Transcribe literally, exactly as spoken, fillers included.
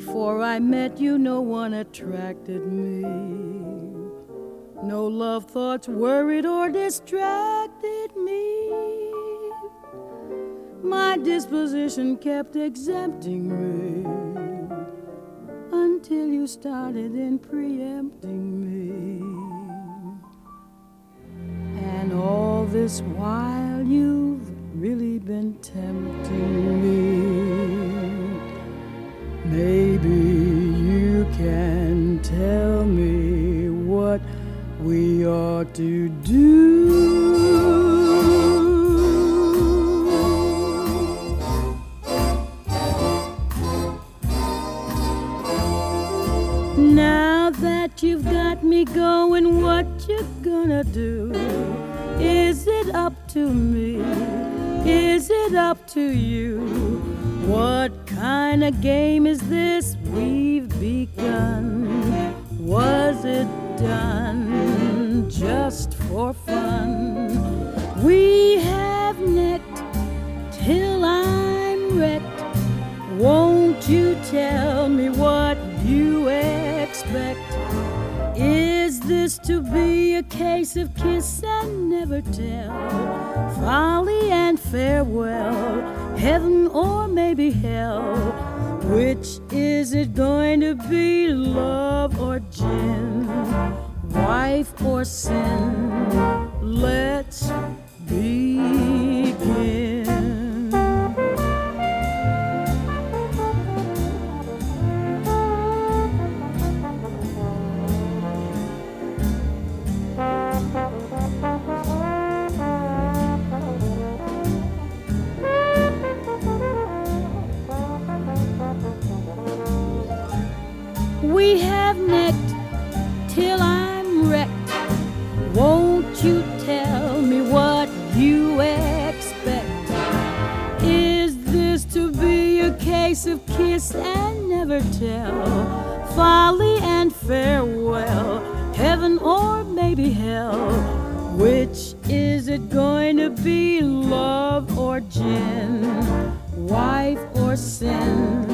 Before I met you, no one attracted me. No love thoughts worried or distracted me. My disposition kept exempting me until you started in preempting me. And all this while you've really been tempting me. Maybe you can tell me what we ought to do. Now that you've got me going, what you gonna do? Is it up to me? Is it up to you? What kind of game is this we've begun? Was it done just for fun? We have necked till I'm wrecked. Won't you tell me what you expect? Is this to be a case of kiss and never tell? Folly and farewell, heaven or maybe hell? Which is it going to be, love or gin? Wife or sin? Let's begin. We have necked till I'm wrecked. Won't you tell me what you expect? Is this to be a case of kiss and never tell? Folly and farewell, heaven or maybe hell? Which is it going to be, love or gin? Wife or sin?